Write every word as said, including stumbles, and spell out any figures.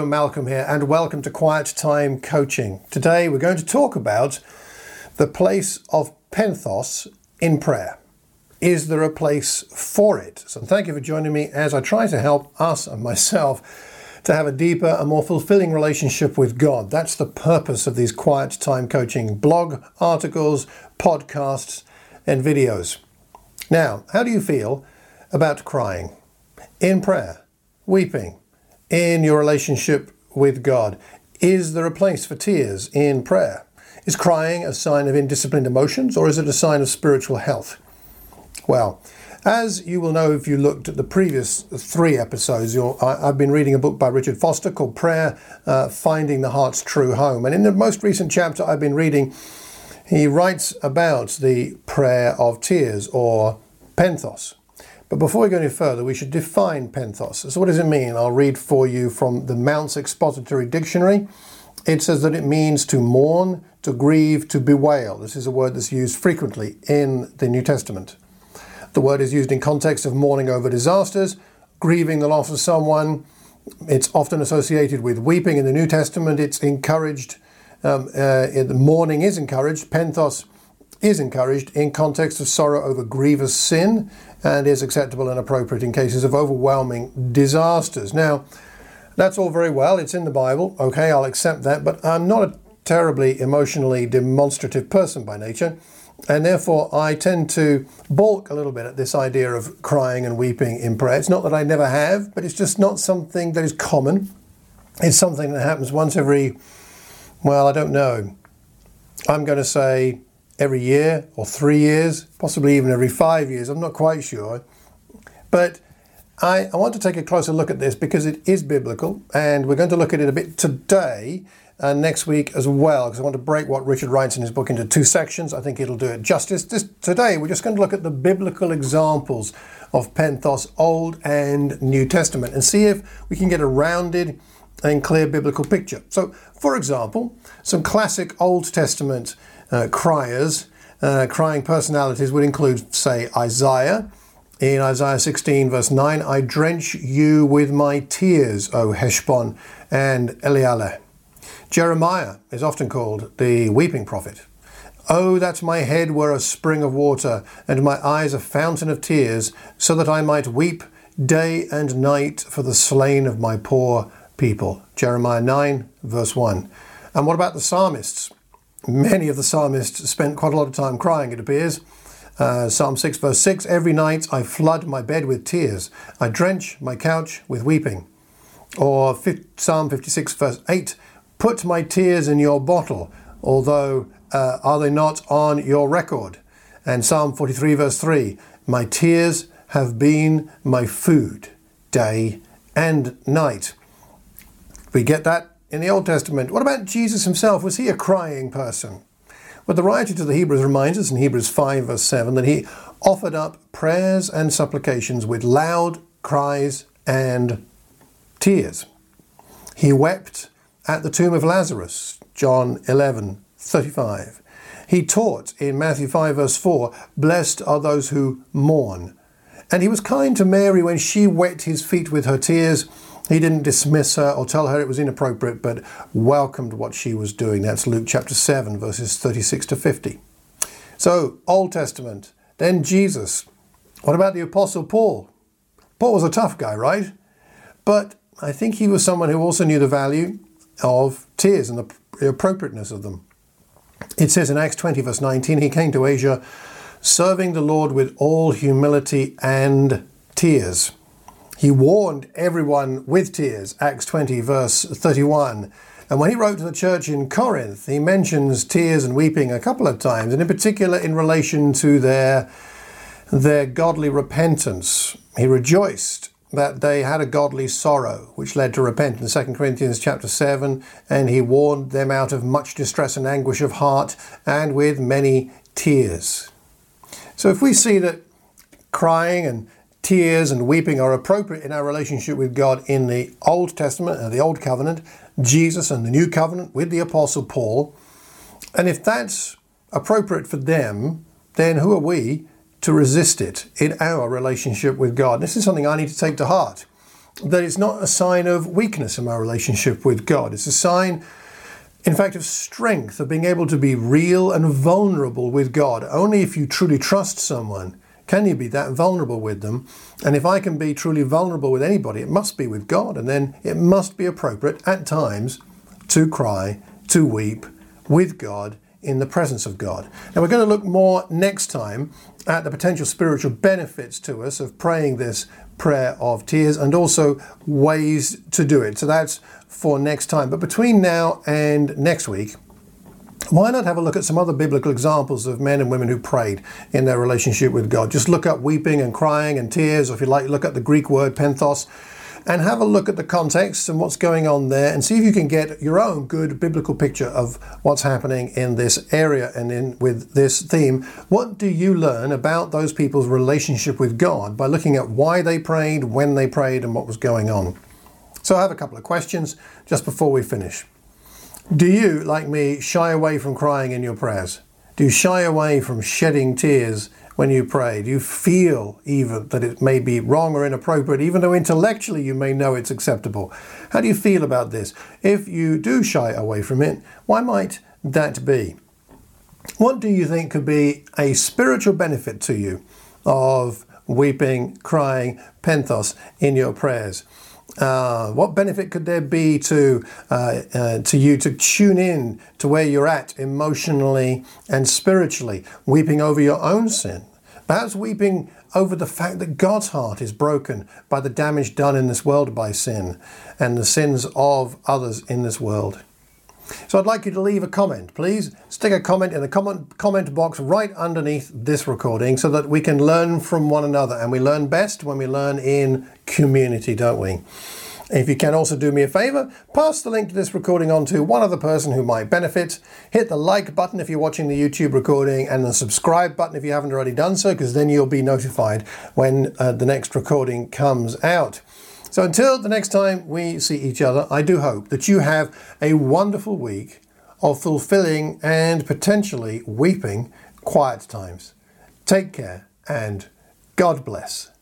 Malcolm here, and welcome to Quiet Time Coaching. Today we're going to talk about the place of penthos in prayer. Is there a place for it? So thank you for joining me as I try to help us and myself to have a deeper and more fulfilling relationship with God. That's the purpose of these Quiet Time Coaching blog articles, podcasts, and videos. Now, how do you feel about crying in prayer, weeping, in your relationship with God? Is there a place for tears in prayer? Is crying a sign of indisciplined emotions, or is it a sign of spiritual health? Well, as you will know if you looked at the previous three episodes, you're, I, I've been reading a book by Richard Foster called Prayer, uh, Finding the Heart's True Home. And in the most recent chapter I've been reading, he writes about the prayer of tears, or penthos. But before we go any further, we should define penthos. So what does it mean? I'll read for you from the Mount's Expository Dictionary. It says that it means to mourn, to grieve, to bewail. This is a word that's used frequently in the New Testament. The word is used in context of mourning over disasters, grieving the loss of someone. It's often associated with weeping in the New Testament. It's encouraged, um, uh, mourning is encouraged. Penthos is encouraged in context of sorrow over grievous sin, and is acceptable and appropriate in cases of overwhelming disasters. Now, that's all very well. It's in the Bible. Okay, I'll accept that, but I'm not a terribly emotionally demonstrative person by nature, and therefore I tend to balk a little bit at this idea of crying and weeping in prayer. It's not that I never have, but it's just not something that is common. It's something that happens once every, well, I don't know. I'm going to say every year or three years, possibly even every five years. I'm not quite sure. But I, I want to take a closer look at this because it is biblical, and we're going to look at it a bit today and next week as well, because I want to break what Richard writes in his book into two sections. I think it'll do it justice. This, today we're just going to look at the biblical examples of penthos, Old and New Testament, and see if we can get a rounded and clear biblical picture. So, for example, some classic Old Testament Uh, criers, uh, crying personalities would include, say, Isaiah. In Isaiah sixteen, verse nine, I drench you with my tears, O Heshbon and Elealeh. Jeremiah is often called the weeping prophet. Oh, that my head were a spring of water, and my eyes a fountain of tears, so that I might weep day and night for the slain of my poor people. Jeremiah nine, verse one. And what about the psalmists? Many of the psalmists spent quite a lot of time crying, it appears. Uh, Psalm six, verse six, every night I flood my bed with tears. I drench my couch with weeping. Or Psalm fifty-six, verse eight, put my tears in your bottle, although uh, are they not on your record? And Psalm forty-three, verse three, my tears have been my food day and night. We get that in the Old Testament. What about Jesus himself? Was he a crying person? Well, the writer to the Hebrews reminds us in Hebrews five, verse seven, that he offered up prayers and supplications with loud cries and tears. He wept at the tomb of Lazarus, John eleven, thirty-five. He taught in Matthew five, verse four, blessed are those who mourn. And he was kind to Mary when she wet his feet with her tears. He didn't dismiss her or tell her it was inappropriate, but welcomed what she was doing. That's Luke chapter seven, verses thirty-six to fifty. So, Old Testament. Then Jesus. What about the Apostle Paul? Paul was a tough guy, right? But I think he was someone who also knew the value of tears and the appropriateness of them. It says in Acts twenty, verse nineteen, he came to Asia, serving the Lord with all humility and tears. He warned everyone with tears, Acts twenty, verse thirty-one. And when he wrote to the church in Corinth, he mentions tears and weeping a couple of times, and in particular in relation to their, their godly repentance. He rejoiced that they had a godly sorrow, which led to repentance, in Second Corinthians chapter seven, and he warned them out of much distress and anguish of heart, and with many tears. So if we see that crying and tears and weeping are appropriate in our relationship with God in the Old Testament and the Old Covenant, Jesus and the New Covenant with the Apostle Paul, and if that's appropriate for them, then who are we to resist it in our relationship with God? This is something I need to take to heart that it's not a sign of weakness in my relationship with God. It's a sign, in fact, of strength, of being able to be real and vulnerable with God. Only if you truly trust someone can you be that vulnerable with them. And if I can be truly vulnerable with anybody, it must be with God. And then it must be appropriate at times to cry, to weep with God, in the presence of God. Now we're going to look more next time at the potential spiritual benefits to us of praying this prayer of tears, and also ways to do it. So that's for next time. But between now and next week, why not have a look at some other biblical examples of men and women who prayed in their relationship with God? Just look up weeping and crying and tears, or if you like, look at the Greek word penthos, and have a look at the context and what's going on there, and see if you can get your own good biblical picture of what's happening in this area and in with this theme. What do you learn about those people's relationship with God by looking at why they prayed, when they prayed, and what was going on? So I have a couple of questions just before we finish. Do you, like me, shy away from crying in your prayers? Do you shy away from shedding tears when you pray? Do you feel even that it may be wrong or inappropriate, even though intellectually you may know it's acceptable? How do you feel about this? If you do shy away from it, why might that be? What do you think could be a spiritual benefit to you of weeping, crying, penthos in your prayers? Uh, what benefit could there be to uh, uh, to you to tune in to where you're at emotionally and spiritually, weeping over your own sin? Perhaps weeping over the fact that God's heart is broken by the damage done in this world by sin and the sins of others in this world. So I'd like you to leave a comment. Please stick a comment in the comment, comment box right underneath this recording so that we can learn from one another. And we learn best when we learn in community, don't we? If you can also do me a favor, pass the link to this recording on to one other person who might benefit. Hit the like button if you're watching the YouTube recording, and the subscribe button if you haven't already done so, because then you'll be notified when uh, the next recording comes out. So until the next time we see each other, I do hope that you have a wonderful week of fulfilling and potentially weeping quiet times. Take care and God bless.